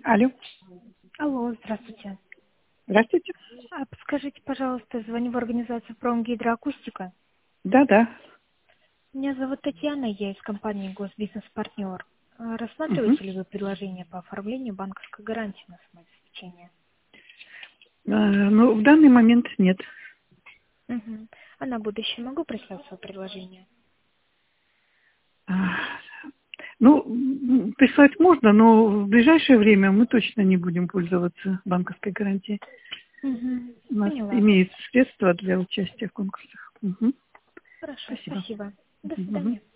Алло. Алло, здравствуйте. Здравствуйте. Подскажите, пожалуйста, звоню в организацию «Промгидроакустика». Да. Меня зовут Татьяна, я из компании «Госбизнес-партнер». Мгм. Рассматриваете ли вы предложение по оформлению банковской гарантии на самообеспечение? В данный момент нет. Угу. А на будущее могу прислать свое предложение? А, Прислать можно, но в ближайшее время мы точно не будем пользоваться банковской гарантией. Угу. У нас Поняла вас. имеются средства для участия в конкурсах. Мгм. Хорошо, Спасибо. спасибо. До Мгм. свидания.